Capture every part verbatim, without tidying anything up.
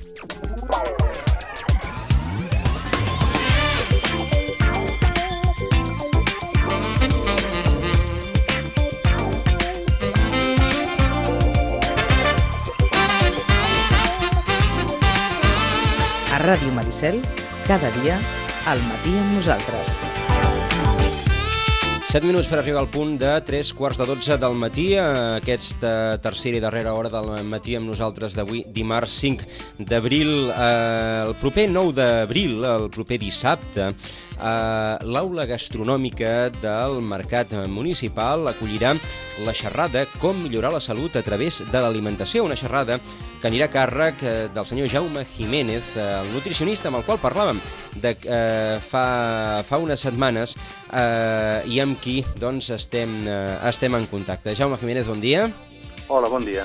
A Ràdio Maricel, cada dia, al matí amb nosaltres. set minuts per arribar al punt de tres quarts de dotze del matí, aquesta tercera i darrera hora del matí amb nosaltres d'avui, dimarts cinc d'abril. Eh, el proper nou d'abril, el proper dissabte, eh, l'Aula Gastronòmica del Mercat Municipal acollirà la xerrada Com millorar la salut a través de l'alimentació, una xerrada que anirà a càrrec del senyor Jaume Jiménez, el nutricionista amb el qual parlàvem de, eh, fa, fa unes setmanes eh, i amb qui doncs, estem, eh, estem en contacte. Jaume Jiménez, bon dia. Hola, bon dia.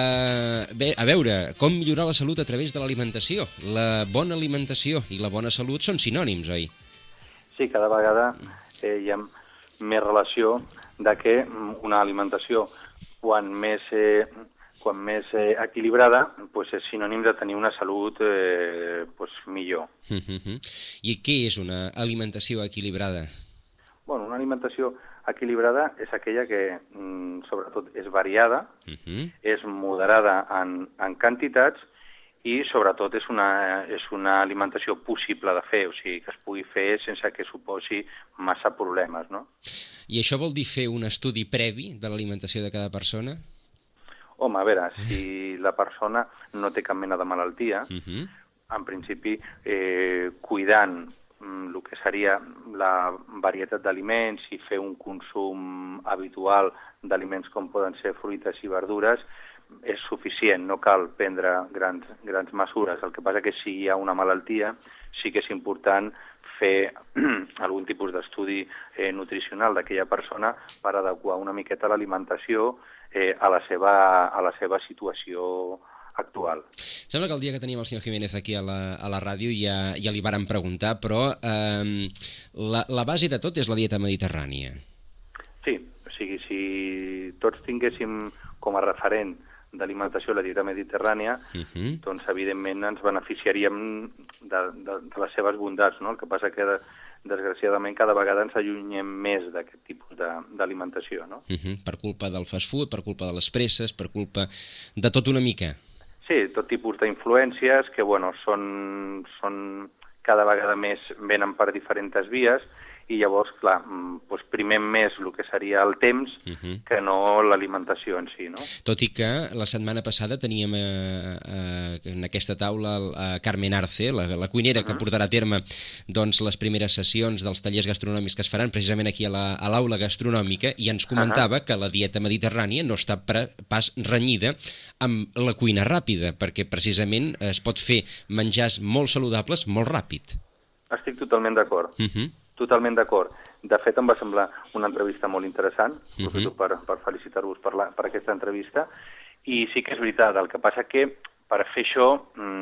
Uh, bé, a veure, com millorar la salut a través de l'alimentació? La bona alimentació i la bona salut són sinònims, oi? Sí, cada vegada eh, hi ha més relació de que una alimentació, quan més, eh, quan més eh, equilibrada, pues és sinònim de tenir una salut eh, pues millor. Uh -huh. I què és una alimentació equilibrada? Bueno, una alimentació equilibrada és aquella que, mm, sobretot, és variada, uh -huh. és moderada en, en quantitats i, sobretot, és una, és una alimentació possible de fer, o sigui, que es pugui fer sense que suposi massa problemes, no? I això vol dir fer un estudi previ de l'alimentació de cada persona? Home, a veure, si la persona no té cap mena de malaltia, uh -huh. en principi, eh, cuidant el que seria la varietat d'aliments i fer un consum habitual d'aliments com poden ser fruites i verdures, és suficient, no cal prendre grans, grans mesures. El que passa que si hi ha una malaltia, sí que és important fer algun tipus d'estudi eh, nutricional d'aquella persona per adequar una miqueta l'alimentació eh, a la seva, a la seva situació actual. Sembla que el dia que teníem el senyor Jiménez aquí a la, a la ràdio ja, ja li vàrem preguntar, però eh, la, la base de tot és la dieta mediterrània. Sí, o sigui, si tots tinguéssim com a referent d'alimentació la dieta mediterrània, uh -huh. doncs evidentment ens beneficiaríem de, de, de les seves bondats, no? El que passa que, desgraciadament, cada vegada ens allunyem més d'aquest tipus d'alimentació, no? Uh -huh. Per culpa del fast food, per culpa de les presses, per culpa de tot una mica. Sí, tot tipus d'influències que, bueno, són, són cada vegada més, venen per diferents vies, i llavors, clar, doncs primem més el que seria el temps uh -huh. que no l'alimentació en si, no? Tot i que la setmana passada teníem eh, eh, en aquesta taula a Carmen Arce, la, la cuinera uh -huh. que portarà a terme doncs, les primeres sessions dels tallers gastronòmics que es faran precisament aquí a l'Aula Gastronòmica, i ens comentava uh -huh. que la dieta mediterrània no està pre, pas renyida amb la cuina ràpida, perquè precisament es pot fer menjars molt saludables molt ràpid. Estic totalment d'acord. Uh -huh. Totalment d'acord. De fet, em va semblar una entrevista molt interessant, aprofito uh -huh. per, per felicitar-vos per, la, per aquesta entrevista, i sí que és veritat, el que passa que per fer això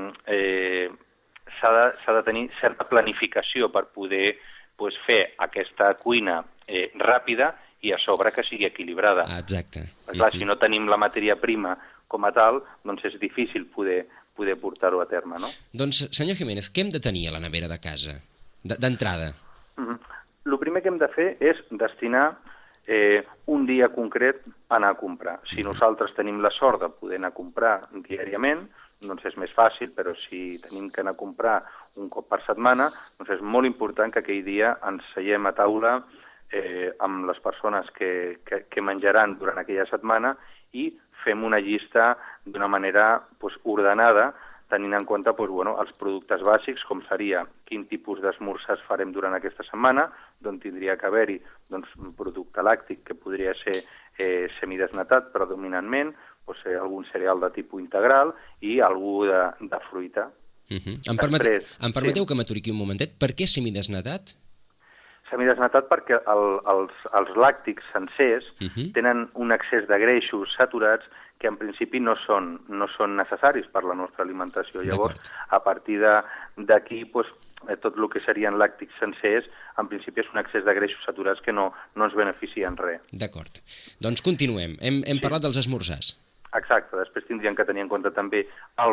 eh, s'ha de, s'ha de tenir certa planificació per poder pues, fer aquesta cuina eh, ràpida i a sobre que sigui equilibrada. Ah, exacte. Clar, uh -huh. si no tenim la matèria prima com a tal, doncs és difícil poder, poder portar-ho a terme, no? Doncs, senyor Jiménez, què hem de tenir a la nevera de casa, d'entrada? Mm-hmm. El primer que hem de fer és destinar eh, un dia concret a anar a comprar. Si nosaltres tenim la sort de poder anar a comprar diàriament, doncs és més fàcil, però si tenim que anar a comprar un cop per setmana, doncs és molt important que aquell dia ens seiem a taula eh, amb les persones que, que, que menjaran durant aquella setmana i fem una llista d'una manera pues, ordenada, tenint en compte doncs, bueno, els productes bàsics, com seria quin tipus d'esmorzars farem durant aquesta setmana, d'on tindria que haver-hi doncs, un producte làctic que podria ser eh, semidesnatat predominantment, doncs, eh, algun cereal de tipus integral i algú de, de fruita. Uh -huh. Em, permet... Després, em permeteu sí. que m'aturi aquí un momentet? Per què semidesnatat? Semidesnatat perquè el, els, els làctics sencers uh -huh. tenen un excés de greixos saturats que en principi no són, no són necessaris per la nostra alimentació. Llavors, a partir d'aquí, doncs, tot el que serien làctics sencers, en principi és un excés de greixos saturats que no, no ens beneficia en res. D'acord. Doncs continuem. Hem, hem sí. parlat dels esmorzars. Exacte. Després tindríem que tenir en compte també alguna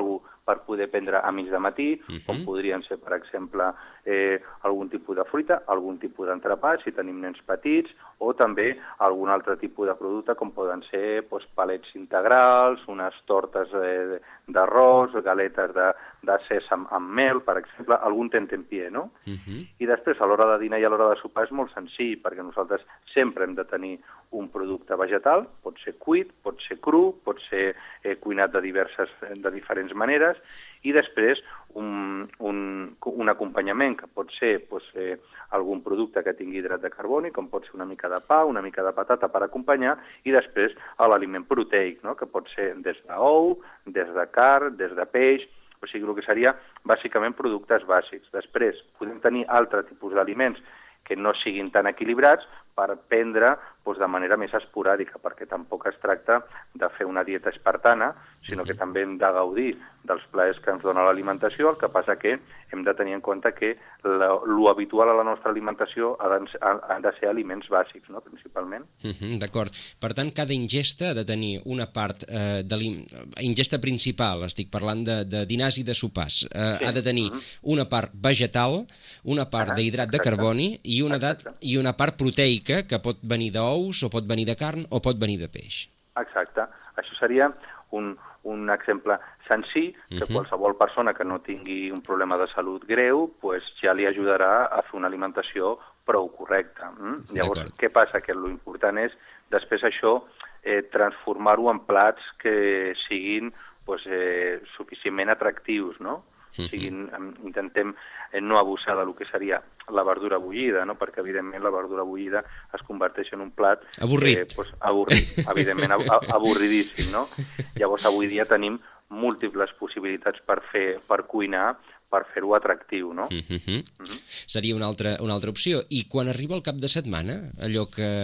per poder prendre a mig de matí, uh-huh. com podrien ser, per exemple, eh, algun tipus de fruita, algun tipus d'entrepà, si tenim nens petits, o també algun altre tipus de producte, com poden ser doncs, palets integrals, unes tortes eh, d'arròs, galetes de, de sèsam amb mel, per exemple, algun tentempié, no? Uh-huh. I després, a l'hora de dinar i a l'hora de sopar és molt senzill, perquè nosaltres sempre hem de tenir un producte vegetal, pot ser cuit, pot ser cru, pot ser eh, cuinat de, diverses, de diferents maneres, i després un, un, un acompanyament que pot ser doncs, eh, algun producte que tingui hidrat de carboni, com pot ser una mica de pa, una mica de patata per acompanyar, i després l'aliment proteic, no? Que pot ser des d'ou, des de carn, des de peix, o sigui, el que seria bàsicament productes bàsics. Després podem tenir altre tipus d'aliments que no siguin tan equilibrats per prendre doncs, de manera més esporàdica, perquè tampoc es tracta de fer una dieta espartana, sinó que també hem de gaudir dels plaers que ens dona l'alimentació, el que passa que hem de tenir en compte que l'habitual a la nostra alimentació han de ser aliments bàsics, no? Principalment. Uh -huh, d'acord. Per tant, cada ingesta ha de tenir una part, eh, de ingesta principal, estic parlant de, de dinars i de sopars, eh, sí. ha de tenir uh -huh. una part vegetal, una part uh -huh. d'hidrat de carboni i una, dat, i una part proteica que pot venir d'ous, o pot venir de carn, o pot venir de peix. Exacte. Això seria un, un exemple senzill que uh-huh. qualsevol persona que no tingui un problema de salut greu pues, ja li ajudarà a fer una alimentació prou correcta. Mm? Llavors, què passa? Que l'important és després això eh, transformar-ho en plats que siguin pues, eh, suficientment atractius, no? Uh-huh. O sigui, intentem no abusar del que seria la verdura bullida, no? Perquè, evidentment, la verdura bullida es converteix en un plat... Avorrit. Eh, pues, avorrit, evidentment, avorridíssim, no? Llavors, avui dia tenim múltiples possibilitats per fer, per cuinar, per fer-ho atractiu, no? Uh-huh. Uh-huh. Seria una altra, una altra opció. I quan arriba el cap de setmana, allò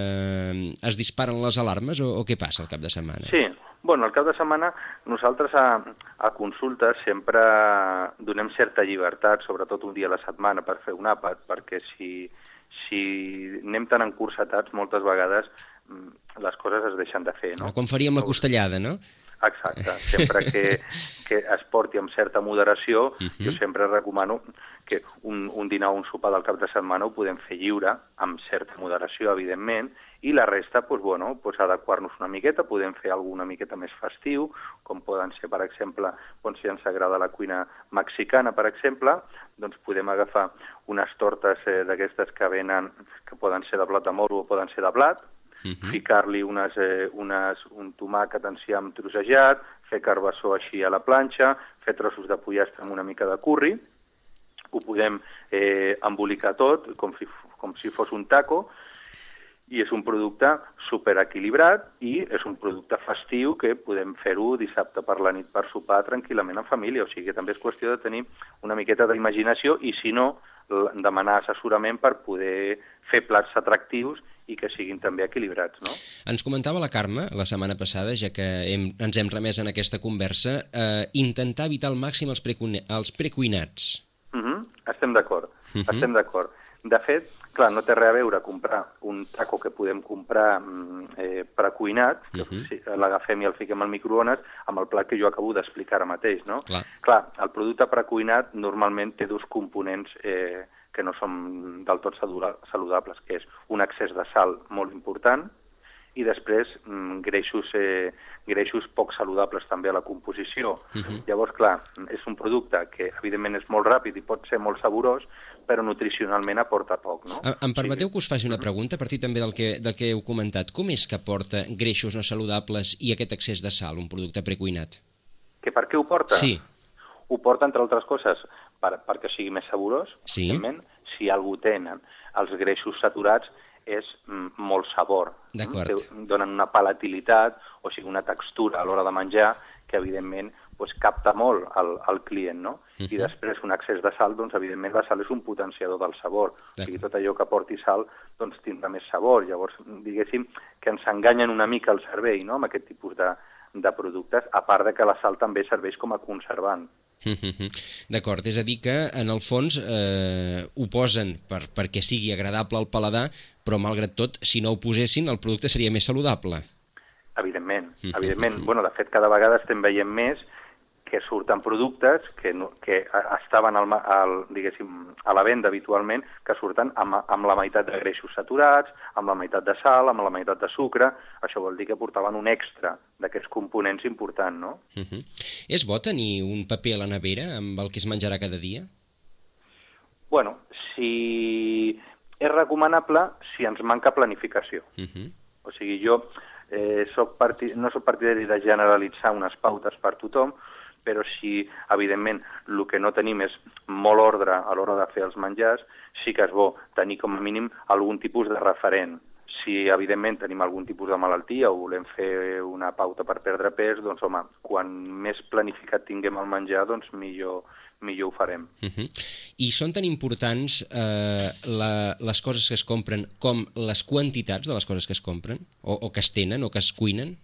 que es disparen les alarmes, o, o què passa el cap de setmana? Sí, bueno, el cap de setmana nosaltres a, a consultes sempre donem certa llibertat, sobretot un dia a la setmana, per fer un àpat, perquè si, si anem tan encursetats, moltes vegades les coses es deixen de fer, no? Com faríem la costellada, no? Exacte, sempre que, que es porti amb certa moderació, uh-huh. jo sempre recomano que un, un dinar o un sopar del cap de setmana ho podem fer lliure, amb certa moderació, evidentment, i la resta, doncs, bueno, doncs adequar-nos una miqueta, podem fer alguna miqueta més festiu, com poden ser, per exemple, doncs, si ens agrada la cuina mexicana, per exemple, doncs podem agafar unes tortes eh, d'aquestes que venen, que poden ser de blat de moro o poden ser de blat, Uh-huh. ficar-li unes, eh, unes, un tomàquet enciam trossejat, fer carbassó així a la planxa, fer trossos de pollastre amb una mica de curri, ho podem eh, embolicar tot com si, com si fos un taco, i és un producte superequilibrat i és un producte festiu que podem fer-ho dissabte per la nit per sopar tranquil·lament en família, o sigui que també és qüestió de tenir una miqueta d'imaginació i, si no, demanar assessorament per poder fer plats atractius i que siguin també equilibrats, no? Ens comentava la Carme la setmana passada, ja que hem, ens hem remès en aquesta conversa, eh, intentar evitar al màxim els, precuina, els precuinats. Uh-huh. Estem d'acord, uh-huh. estem d'acord. De fet, clar, no té res a veure comprar un taco que podem comprar eh, precuinat, que uh-huh. si l'agafem i el fiquem al microones, amb el plat que jo acabo d'explicar ara mateix, no? Clar. Clar, el producte precuinat normalment té dos components eh, que no són del tot saludables, que és un excés de sal molt important i després mm, greixos, eh, greixos poc saludables també a la composició. Uh-huh. Llavors, clar, és un producte que evidentment és molt ràpid i pot ser molt saborós, però nutricionalment aporta poc, no? Em permeteu que us faci una pregunta a partir també del que, del que heu comentat. Com és que porta greixos no saludables i aquest excés de sal, un producte precuinat? Que per què ho porta? Sí. Ho porta, entre altres coses, per, perquè sigui més saborós, sí. Si algú tenen els greixos saturats, és mm, molt sabor. D'acord. Mm? Donen una palatilitat, o sigui, una textura a l'hora de menjar, que evidentment pues, capta molt al, al client, no? Uh-huh. I després un excés de sal, doncs evidentment la sal és un potenciador del sabor. O sigui, tot allò que porti sal doncs tindrà més sabor. Llavors, diguéssim que ens enganyen una mica el cervell, no?, amb aquest tipus de, de productes, a part de que la sal també serveix com a conservant. D'acord, és a dir que en el fons eh, ho posen per, perquè sigui agradable al paladar, però malgrat tot, si no ho posessin, el producte seria més saludable. Evidentment, evidentment. Bueno, de fet, cada vegada estem veient més que que surten productes que, no, que estaven al, al, diguéssim, a la venda habitualment, que surten amb, amb la meitat de greixos saturats, amb la meitat de sal, amb la meitat de sucre. Això vol dir que portaven un extra d'aquests components important, no? Uh-huh. És bo tenir un paper a la nevera amb el que es menjarà cada dia? Bueno, si és recomanable si ens manca planificació. Uh-huh. O sigui, jo eh, soc parti... no soc partidari de generalitzar unes pautes per tothom, però si, evidentment, el que no tenim és molt ordre a l'hora de fer els menjars, sí que és bo tenir com a mínim algun tipus de referent. Si, evidentment, tenim algun tipus de malaltia o volem fer una pauta per perdre pes, doncs, home, quan més planificat tinguem el menjar, doncs millor, millor ho farem. Uh-huh. I són tan importants eh, la, les coses que es compren com les quantitats de les coses que es compren? O, o que es tenen, o que es cuinen?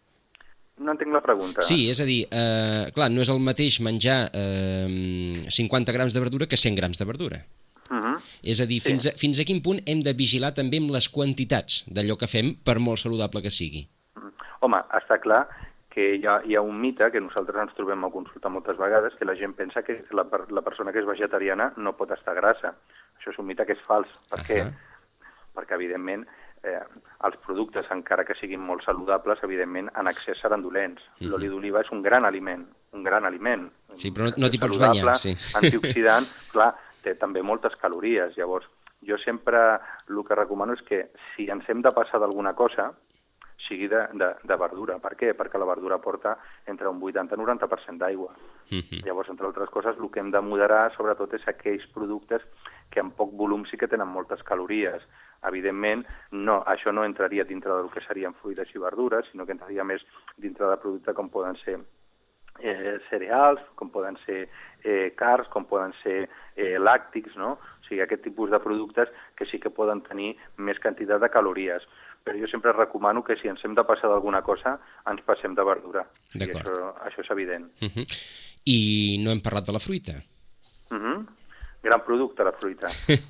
No entenc la pregunta. Sí, és a dir, eh, clar, no és el mateix menjar eh, cinquanta grams de verdura que cent grams de verdura. Uh-huh. És a dir, Sí. fins, a, fins a quin punt hem de vigilar també amb les quantitats d'allò que fem, per molt saludable que sigui? Home, està clar que hi ha, hi ha un mite que nosaltres ens trobem a consultar moltes vegades, que la gent pensa que la, la persona que és vegetariana no pot estar grassa. Això és un mite que és fals. Per Uh-huh. què? Perquè, evidentment, eh, els productes, encara que siguin molt saludables, evidentment, en excés seran dolents. Mhm. L'oli d'oliva és un gran aliment, un gran aliment. Sí, però no, no t'hi pots Saludable, banyar, sí. Antioxidant, clar, té també moltes calories. Llavors, jo sempre el que recomano és que si ens hem de passar d'alguna cosa, sigui de, de, de verdura. Per què? Perquè la verdura porta entre un vuitanta i noranta per cent d'aigua. Uh-huh. Llavors, entre altres coses, el que hem de moderar, sobretot, és aquells productes que amb poc volum sí que tenen moltes calories. Evidentment, no, això no entraria dintre del que serien fruites i verdures, sinó que entraria més dintre de productes com poden ser eh, cereals, com poden ser eh, cars, com poden ser eh, làctics, no? O sigui, aquest tipus de productes que sí que poden tenir més quantitat de calories. Però jo sempre recomano que si ens hem de passar d'alguna cosa, ens passem de verdura. O sigui, això, això és evident. Uh-huh. I no hem parlat de la fruita. Uh-huh. Gran producte, la fruita.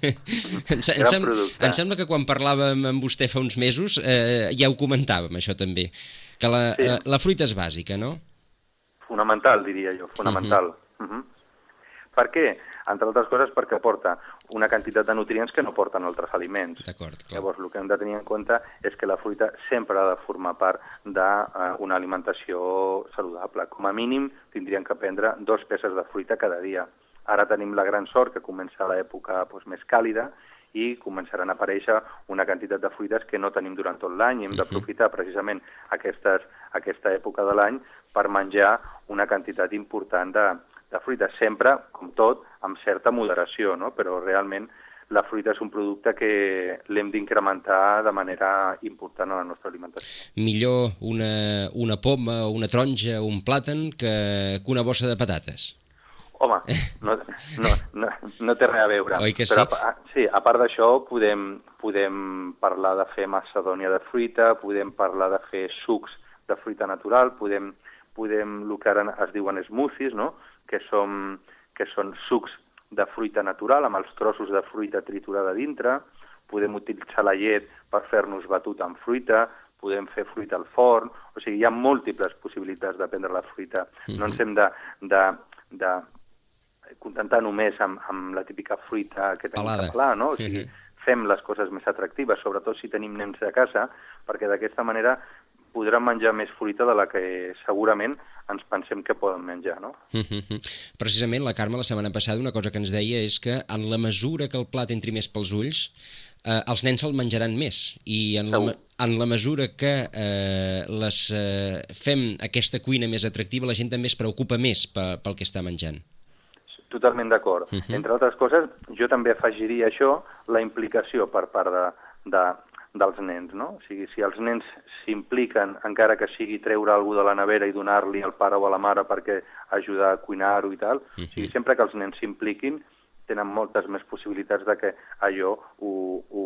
em, se em, sem em sembla que quan parlàvem amb vostè fa uns mesos eh, ja ho comentàvem, això també, que la, sí. eh, la fruita és bàsica, no? Fonamental, diria jo, fonamental. Uh-huh. Uh-huh. Per què? Entre altres coses perquè aporta una quantitat de nutrients que no porten altres aliments. D'acord, clar. Llavors, el que hem de tenir en compte és que la fruita sempre ha de formar part d'una alimentació saludable. Com a mínim, tindríem que prendre dos peces de fruita cada dia. Ara tenim la gran sort que comença l'època doncs, més càlida i començaran a aparèixer una quantitat de fruites que no tenim durant tot l'any i hem d'aprofitar precisament aquestes, aquesta època de l'any per menjar una quantitat important de, de fruita. Sempre, com tot, amb certa moderació, no? Però realment la fruita és un producte que l'hem d'incrementar de manera important a la nostra alimentació. Millor una, una poma, una taronja, un plàtan que, que una bossa de patates. Home, no, no, no, no té res a veure. Oi que sí? Però, a, sí, a part d'això, podem, podem parlar de fer macedònia de fruita, podem parlar de fer sucs de fruita natural, podem, podem el que ara es diuen smoothies, no? que, són, que són sucs de fruita natural, amb els trossos de fruita triturada dintre, podem utilitzar la llet per fer-nos batut amb fruita, podem fer fruita al forn, o sigui, hi ha múltiples possibilitats de prendre la fruita. Mm-hmm. No ens hem de... de, de contentar només amb, amb la típica fruita que tenim Pelada. a pla, no? O sigui, fem les coses més atractives, sobretot si tenim nens a casa, perquè d'aquesta manera podran menjar més fruita de la que segurament ens pensem que poden menjar, no? Precisament la Carme la setmana passada una cosa que ens deia és que en la mesura que el plat entri més pels ulls, eh, els nens se'l menjaran més i en la, en la mesura que eh, les, eh, fem aquesta cuina més atractiva, la gent també es preocupa més pel, pel que està menjant. Totalment d'acord. Uh-huh. Entre altres coses, jo també afegiria això, la implicació per part de, de, dels nens, no? O sigui, si els nens s'impliquen, encara que sigui treure alguna de la nevera i donar-li al pare o a la mare perquè ajudar a cuinar-ho i tal, uh-huh. o sigui, sempre que els nens s'impliquin, tenen moltes més possibilitats de que allò ho, ho,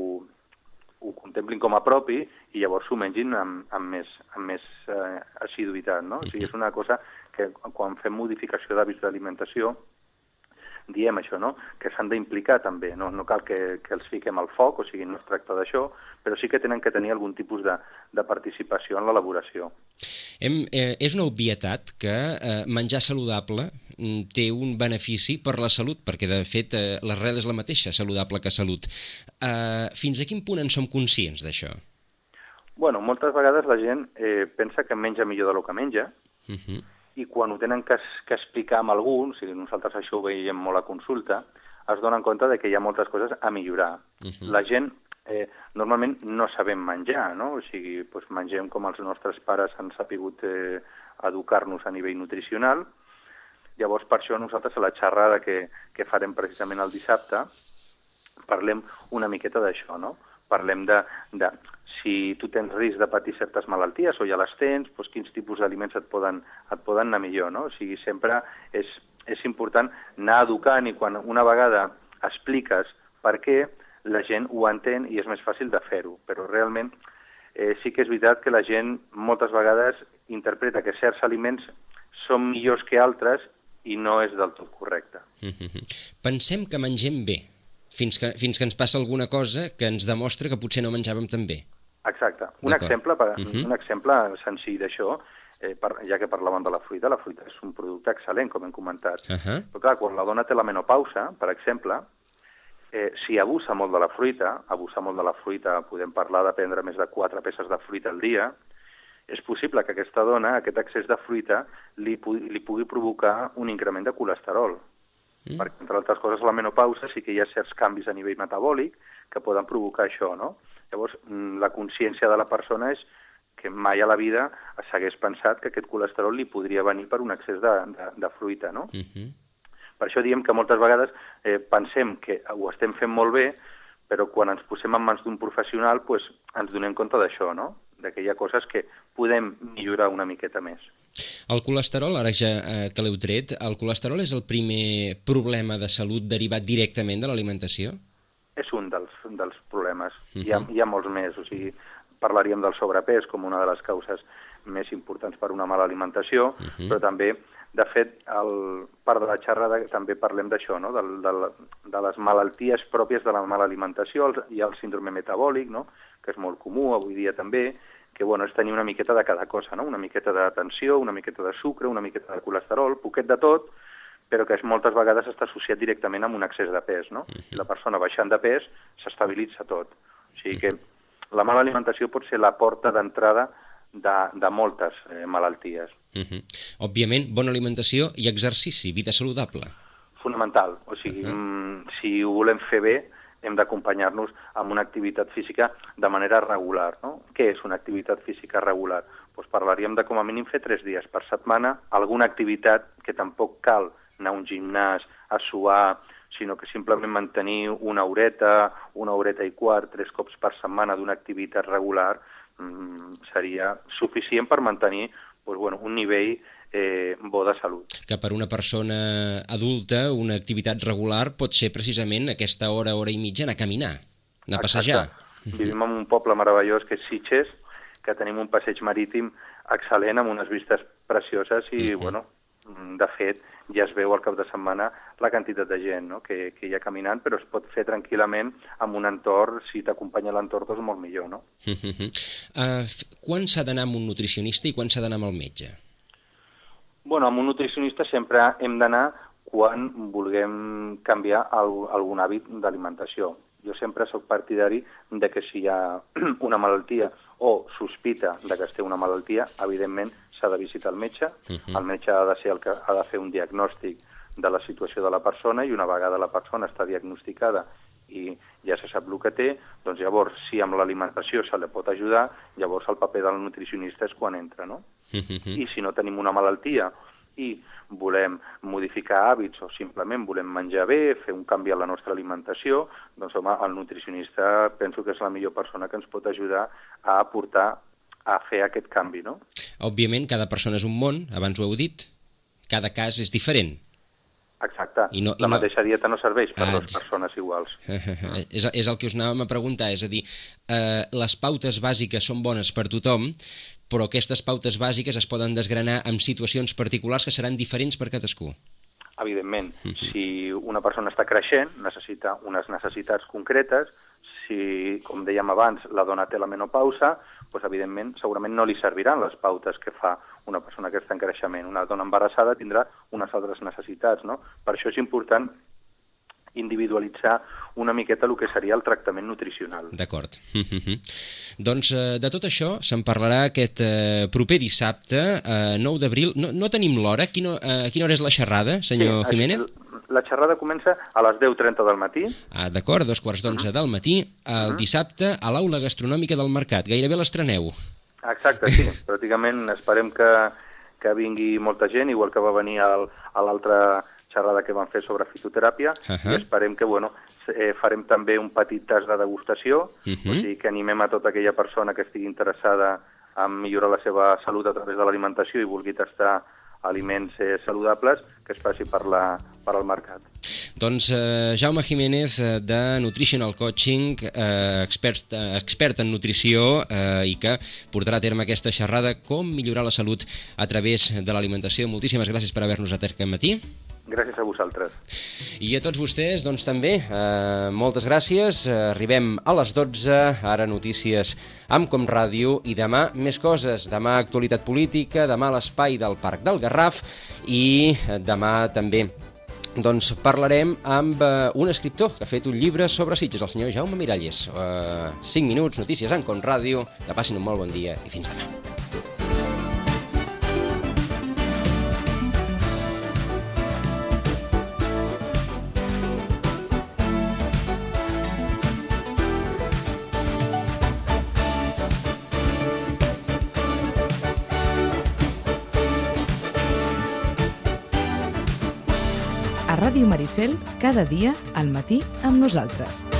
ho contemplin com a propi i llavors s'ho mengin amb, amb més, amb més eh, assiduïtat, no? O sigui, és una cosa que quan fem modificació d'hàbits d'alimentació diem això, no? Que s'han d'implicar també, no, no cal que, que els fiquem al foc, o sigui, no es tracta d'això, però sí que tenen que tenir algun tipus de, de participació en l'elaboració. Hem, eh, és una obvietat que eh, menjar saludable té un benefici per la salut, perquè de fet eh, l'arrel és la mateixa, saludable que salut. Eh, fins a quin punt en som conscients d'això? Bueno, moltes vegades la gent eh, pensa que menja millor del que menja, Uh-huh. i quan ho tenen que, que explicar amb algú, o sigui, nosaltres això ho veiem molt a consulta, es donen compte de que hi ha moltes coses a millorar. Uh-huh. La gent eh, normalment no sabem menjar, no? O sigui, doncs mengem com els nostres pares han sapigut eh, educar-nos a nivell nutricional. Llavors, per això nosaltres a la xerrada que, que farem precisament el dissabte parlem una miqueta d'això, no? Parlem de, de si tu tens risc de patir certes malalties o ja les tens, doncs quins tipus d'aliments et poden, et poden anar millor, no? O sigui, sempre és, és important anar educant, i quan una vegada expliques per què, la gent ho entén i és més fàcil de fer-ho. Però realment eh, sí que és veritat que la gent moltes vegades interpreta que certs aliments són millors que altres i no és del tot correcte. Uh-huh. Pensem que mengem bé, fins que, fins que ens passa alguna cosa que ens demostra que potser no menjàvem tan bé. Exacte. Un exemple, per, uh-huh. un exemple senzill d'això, eh, per, ja que parlàvem de la fruita, la fruita és un producte excel·lent, com hem comentat. Uh-huh. Però clar, quan la dona té la menopausa, per exemple, eh, si abusa molt de la fruita, abusar molt de la fruita, podem parlar de prendre més de quatre peces de fruita al dia, és possible que aquesta dona, aquest excés de fruita, li, li pugui provocar un increment de colesterol. Mm. Perquè, entre altres coses, a la menopausa sí que hi ha certs canvis a nivell metabòlic que poden provocar això, no? Llavors, la consciència de la persona és que mai a la vida s'hagués pensat que aquest colesterol li podria venir per un excés de, de, de fruita, no? Mm-hmm. Per això diem que moltes vegades eh, pensem que ho estem fent molt bé, però quan ens posem en mans d'un professional pues, ens donem compte d'això, no? De que hi ha coses que podem millorar una miqueta més. El colesterol, ara ja eh, que l'heu tret, el colesterol és el primer problema de salut derivat directament de l'alimentació? És un dels, dels problemes. Uh-huh. Hi ha, hi ha molts més. O sigui, parlaríem del sobrepès com una de les causes més importants per una mala alimentació, uh-huh. però també, de fet, el part de la xerrada també parlem d'això, no? de, de, de les malalties pròpies de la mala alimentació. Hi ha el síndrome metabòlic, no? Que és molt comú avui dia també, que bueno, és tenir una miqueta de cada cosa, no? Una miqueta de tensió, una miqueta de sucre, una miqueta de colesterol, poquet de tot, però que moltes vegades està associat directament amb un excés de pes, no? Uh-huh. I la persona baixant de pes s'estabilitza tot. O sigui que la mala alimentació pot ser la porta d'entrada de, de moltes eh, malalties. Uh-huh. Òbviament, bona alimentació i exercici, vida saludable. Fonamental. O sigui, uh-huh. mm, si ho volem fer bé, hem d'acompanyar-nos amb una activitat física de manera regular, no? Què és una activitat física regular? Doncs parlaríem de com a mínim fer tres dies per setmana, alguna activitat que tampoc cal anar a un gimnàs, a suar, sinó que simplement mantenir una horeta, una horeta i quart, tres cops per setmana d'una activitat regular, mmm, seria suficient per mantenir doncs, bueno, un nivell eh, bo de salut. Que per una persona adulta una activitat regular pot ser precisament aquesta hora, hora i mitja anar a caminar, anar a passejar. Exacte. Vivim en un poble meravellós que és Sitges, que tenim un passeig marítim excel·lent amb unes vistes precioses i, uh-huh. bueno, de fet, ja es veu al cap de setmana la quantitat de gent, no? que, que hi ha caminant, però es pot fer tranquil·lament amb un entorn, si t'acompanya l'entorn, doncs molt millor, no? Uh-huh. Uh, quan s'ha d'anar amb un nutricionista i quan s'ha d'anar amb el metge? Bueno, amb un nutricionista sempre hem d'anar quan vulguem canviar el, algun hàbit d'alimentació. Jo sempre soc partidari de que si hi ha una malaltia o sospita de que es té una malaltia, evidentment s'ha de visitar el metge. Uh-huh. El metge ha de ser el que ha de fer un diagnòstic de la situació de la persona i una vegada la persona està diagnosticada i ja se sap el que té, doncs llavors, si amb l'alimentació se li pot ajudar, llavors el paper del nutricionista és quan entra, no? Uh-huh. I si no tenim una malaltia i volem modificar hàbits o simplement volem menjar bé, fer un canvi a la nostra alimentació, doncs home, el nutricionista penso que és la millor persona que ens pot ajudar a aportar a fer aquest canvi, no? Òbviament, cada persona és un món, abans ho heu dit, cada cas és diferent. Exacte, I no, la i mateixa no... dieta no serveix per ah, dues persones iguals. és, és el que us anàvem a preguntar, és a dir, eh, les pautes bàsiques són bones per tothom, però aquestes pautes bàsiques es poden desgranar en situacions particulars que seran diferents per cadascú. Evidentment, Uh-huh. si una persona està creixent, necessita unes necessitats concretes. Si, com dèiem abans, la dona té la menopausa, doncs, evidentment, segurament no li serviran les pautes que fa una persona que està en creixement. Una dona embarassada tindrà unes altres necessitats, no? Per això és important individualitzar una miqueta el que seria el tractament nutricional. D'acord. Uh-huh. Doncs eh, de tot això se'n parlarà aquest eh, proper dissabte, eh, nou d'abril. No, no tenim l'hora? Quina, eh, quina hora és la xerrada, senyor sí, Jiménez? La xerrada comença a les deu trenta del matí. Ah, d'acord, dos quarts d'onze del matí, el Uh-huh. dissabte a l'aula gastronòmica del Mercat. Gairebé l'estreneu. Exacte, sí. Pràcticament esperem que, que vingui molta gent, igual que va venir al, a l'altra xerrada que vam fer sobre fitoteràpia, Uh-huh. i esperem que, bueno, eh, farem també un petit tast de degustació, Uh-huh. o sigui que animem a tota aquella persona que estigui interessada en millorar la seva salut a través de l'alimentació i vulgui tastar aliments eh, saludables, que es faci per, la, per al mercat. Doncs eh, Jaume Jiménez, eh, de Nutritional Coaching, eh, expert, eh, expert en nutrició eh, i que portarà a terme aquesta xerrada com millorar la salut a través de l'alimentació. Moltíssimes gràcies per haver-nos atès aquest matí. Gràcies a vosaltres. I a tots vostès, doncs també, eh, moltes gràcies. Eh, arribem a les dotze, ara notícies amb Com Ràdio, i demà més coses. Demà actualitat política, demà l'espai del Parc del Garraf, i eh, demà també doncs parlarem amb eh, un escriptor que ha fet un llibre sobre Sitges, el senyor Jaume Miralles. Eh, cinc minuts, notícies en Com Ràdio. Que passin un molt bon dia i fins demà. A Ràdio Maricel, cada dia al matí amb nosaltres.